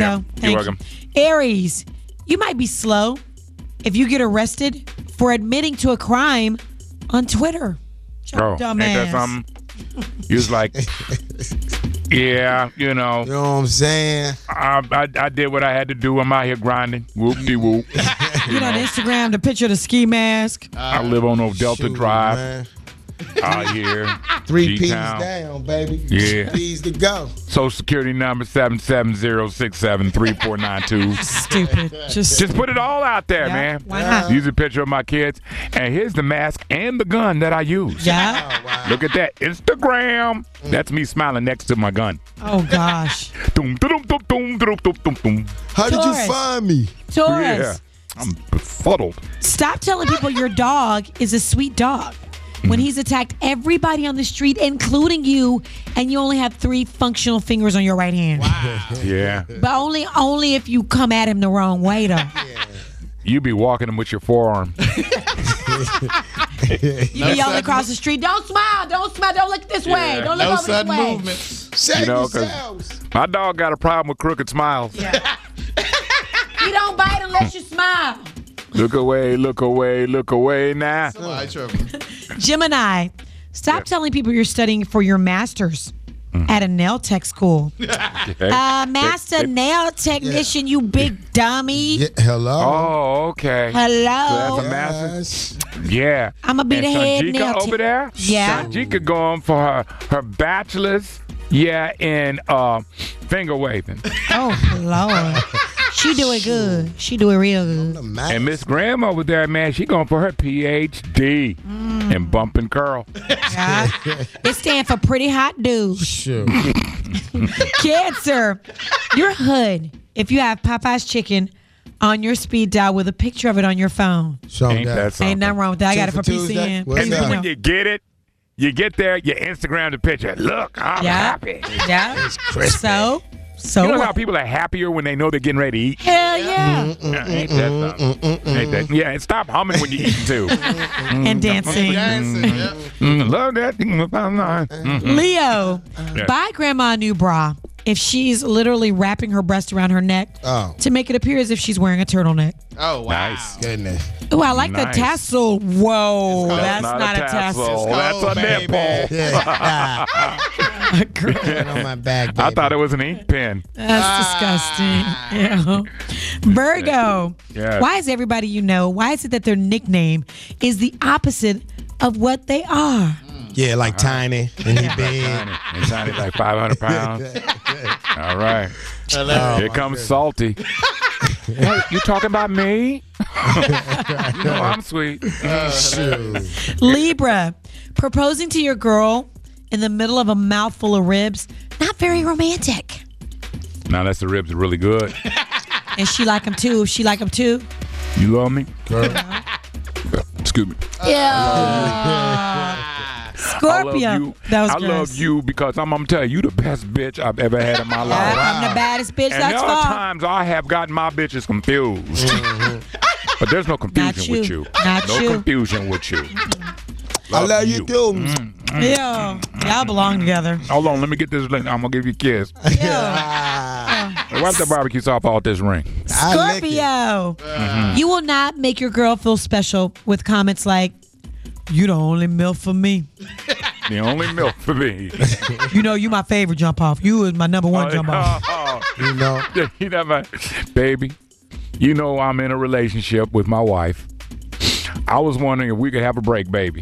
go. You're welcome. Aries, you might be slow if you get arrested for admitting to a crime on Twitter. Ain't that something? You was like, yeah, You know what I'm saying? I did what I had to do. I'm out here grinding. Whoop-de-whoop. You know, on Instagram, the picture of the ski mask. I live on Delta Drive. Man. Out here. 3 P's G-Town. down, baby. Yeah. 3 P's to go. Social security number 770673492. Stupid. Just put it all out there, Yeah, man. why not? Use a picture of my kids. And here's the mask and the gun that I use. Yeah. Oh, wow. Look at that. Instagram. That's me smiling next to my gun. Oh, gosh. Doom, doom, doom, doom, doom, doom, doom, doom. How did you Taurus. find me? Taurus. Yeah. I'm befuddled. Stop telling people your dog is a sweet dog when he's attacked everybody on the street, including you, and you only have 3 functional fingers on your right hand. Yeah. But only if you come at him the wrong way, though. You be walking him with your forearm. You be yelling across the street, don't smile, don't look this way, don't look No over this sudden way. movements. Save know, 'cause- yourselves. My dog got a problem with crooked smiles. He don't bite unless you smile. Look away, look away, look away now. Somebody tripping. Gemini, stop telling people you're studying for your master's at a nail tech school. Master nail technician, you big dummy. Yeah, hello. Oh, okay. Hello. That's a master. Yes. Yeah. I'ma be and the head Sanjika nail over there? Yeah. Sanjika going for her bachelor's, in finger waving. Oh, Lord. She do it good. She do it real good. The mask. And Miss Graham over there, man, she going for her PhD in bump and curl. Yeah. It stands for pretty hot dude. Sure. Cancer, you're hood if you have Popeye's chicken on your speed dial with a picture of it on your phone. Show Ain't that something? Ain't nothing wrong with that. I got it for Tuesday? PCN. What's And then up? when you get it, you get there, you Instagram the picture. Look, I'm happy. Yeah. It's crispy. So You know what? how people are happier when they know they're getting ready to eat? Hell yeah. Ain't that something? Ain't that? Yeah, and stop humming when you're eating too. And dancing. Dancing, yeah. Love that. Leo, Yeah. buy grandma a new bra if she's literally wrapping her breast around her neck Oh. to make it appear as if she's wearing a turtleneck. Oh, wow. Nice. Goodness. Oh, I like Nice. the tassel. Whoa, That's that's not a tassel. That's a baby. nipple. Yeah. Girl, Put on my back, baby. I thought it was an ink pen. that's disgusting. Yeah. Virgo, Yeah. why is everybody you know, why is it that their nickname is the opposite of what they are? Yeah, like Tiny and he big. And Tiny like 500 pounds. All right. Here comes Salty. Hey, you talking about me? You know I'm sweet. Shoot. Libra, proposing to your girl in the middle of a mouthful of ribs, not very romantic. Now that's the ribs are really good. And she like them too. She like them too. You love me? Girl. Excuse me. Yeah. Scorpio. That was I gross. love you because I'm gonna tell you the best bitch I've ever had in my life. I'm the baddest bitch. And That's there are far. times I have gotten my bitches confused. But there's no confusion with you. you. Not no you. confusion with you. I love you too. Yeah. Y'all belong together. Hold on, let me get this link. I'm gonna give you a kiss. Yeah. Wipe the barbecue sauce off this ring. I lick it. Scorpio. You will not make your girl feel special with comments like, "You the only milk for me. The only milk for me. You know, you my favorite jump off. You is my number one jump off." You know. You know, baby, you know I'm in a relationship with my wife. I was wondering if we could have a break, baby.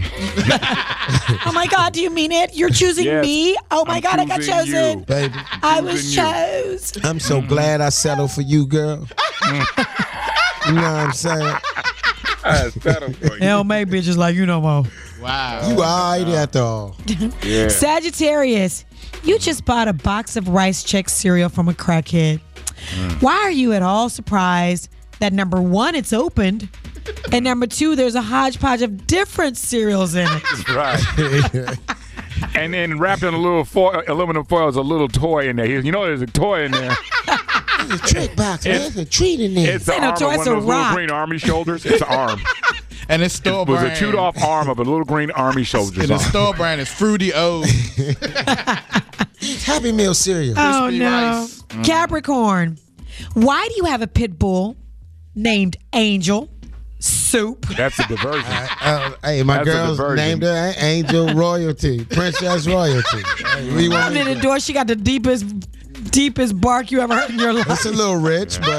Oh my God, do you mean it? You're choosing Yes. me? Oh my I'm God, I got choosing chosen. you. Baby, I was choosing you. chose. I'm so glad I settled for you, girl. You know what I'm saying? I settled for you. Hell, make bitches like you no more. Wow. You all right after all. Yeah. Sagittarius, you just bought a box of Rice Chex cereal from a crackhead. Why are you at all surprised that number one, it's opened, and number two, there's a hodgepodge of different cereals in it? Right. And then wrapped in a little foil, aluminum foil is a little toy in there. You know there's a toy in there. There's a trick box. There's a treat in there. It's the ain't no arm toy, of it's one a of those little rock. green army shoulders. It's an arm. And it's store It was brand. a chewed off arm of a little green army soldier's And the arm. store brand is Fruity O's. Happy Meal cereal. Oh Crispy no. rice. Capricorn, Why do you have a pit bull named Angel Soup? That's a diversion. Hey, my That's a girl's diversion. named her Angel Royalty, Princess Royalty. Hey, what do you want I'm me in to the do? door. She got the deepest bark you ever heard in your life. It's a little rich, but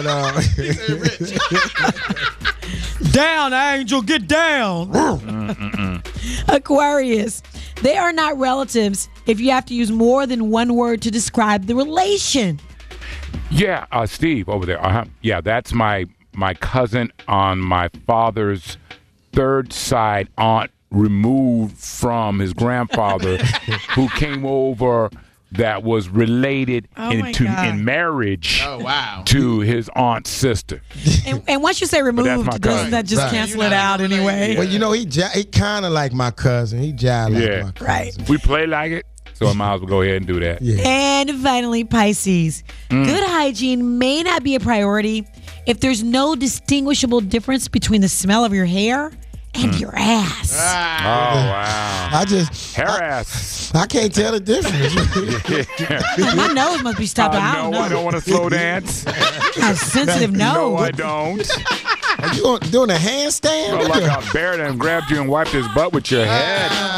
Down, Angel, get down. Aquarius. They are not relatives if you have to use more than one word to describe the relation. Yeah, Steve over there. Yeah, that's my cousin on my father's third side, aunt removed from his grandfather, who came over that was related my God. in marriage Oh, wow. to his aunt's sister. And once you say that's my removed, doesn't cousin. that just Right. cancel You're it not out related. anyway? well, you know, he kind of like my cousin. He jive like Yeah. my cousin. Right. We play like it, so I might as well go ahead and do that. Yeah. And finally, Pisces. Good hygiene may not be a priority if there's no distinguishable difference between the smell of your hair and your ass. Oh, wow. Hair I ass. can't tell the difference. My nose must be stopped. I don't No, know. I don't want to slow dance. A sensitive No, nose. I don't. Are you doing a handstand? Felt like a bear and grabbed you and wiped his butt with your head.